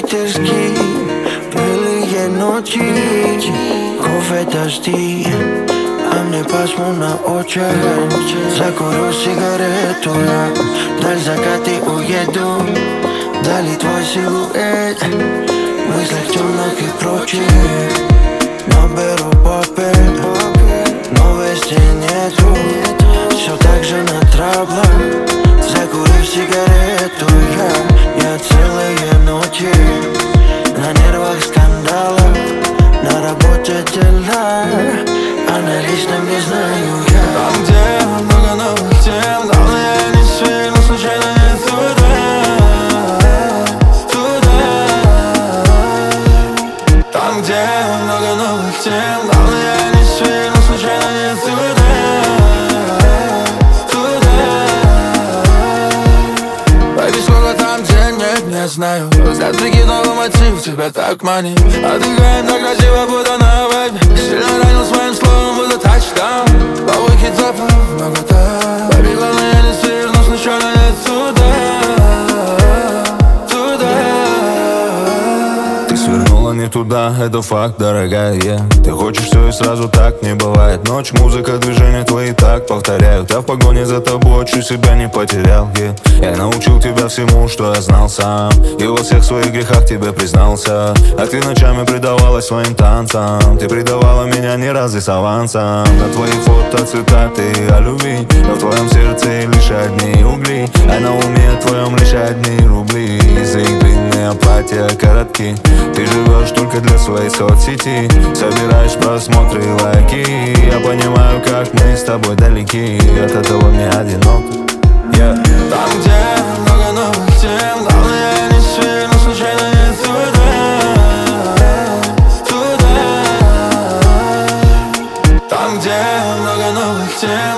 питерский, белые ночи, кофе, дожди, а мне пасмурно очень. Закурю сигарету я, вдаль закаты уеду, вдали твой силуэт, в мыслях темных и прочих. Наберу попер, но вести нету, все так же на траблах. Закурив сигарету я целые ночи на нервах скандалов, на работе дела, а на личном не знаю я. Там, где много новых тем, главное я не сильно, случайно не туда. Там, где много новых тем, главное я не сильно, случайно не туда. Baby, сколько там денег, не знаю. Взгляд прикид, новый мотив, тебя так манит. Отдыхаем так красиво, будто на вайбе. Сильно ранил своим словом, будто тачдаун. Новый хит запах, много так. Baby, главное я не сверну, случайно не туда. Ты свернула не туда, это факт, дорогая, Ты хочешь все и сразу так не бывает. Ночь, музыка, движения твои так повторяют. Я в погоне за тобой чуть себя не потерял, Я научил тебя всему, что я знал сам, и во всех своих грехах тебе признался. А ты ночами предавалась своим танцам, ты предавала меня не раз и с авансом. На твои фото цитаты о любви, но в твоем сердце лишь одни угли, а на уме твоем лишь одни рубли. Из-за их длинные платья коротки ты живешь только для своей соцсети, собираешь просмотры и лайки. Я понимаю, как мы с тобой далеки, от этого мне одиноко. Там, где много новых тем, главное я не сильно, случайно не туда. Там, где много новых тем.